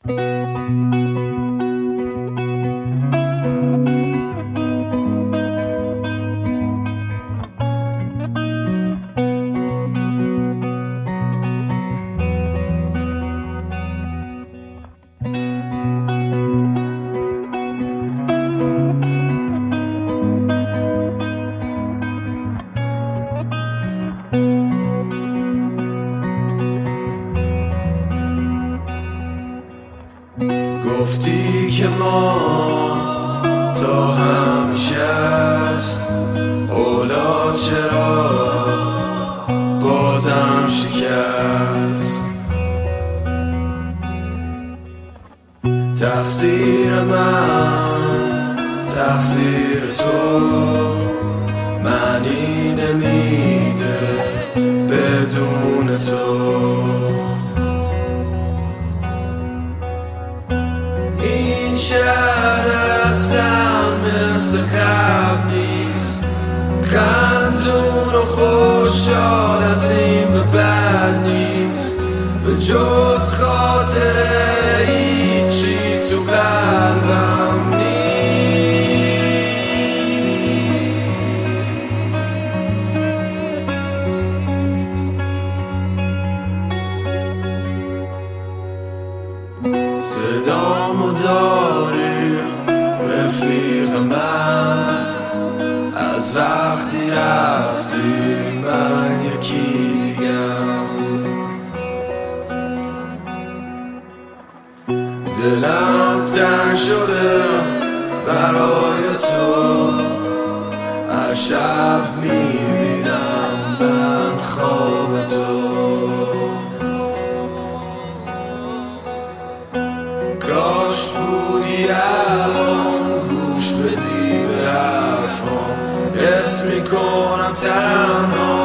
گفتی که ما تا همیشه است، اولا چرا بازم شکست؟ تقصیر من تقصیر تو معنی نمیده بدون تو. این شهر اصلا مثل قبل نیست، خندون و خوشحال از این به بد نیست، به جز خاطره هیچی تو قلبم نیست. صدامو داری رفیق من، از وقتی رفتی من یکی دیگم. دلم تنگ شده برای تو، از شب میبینم من خواب تو. کاش بودی الان گوش بدی به حرفام، حس میکنم تنها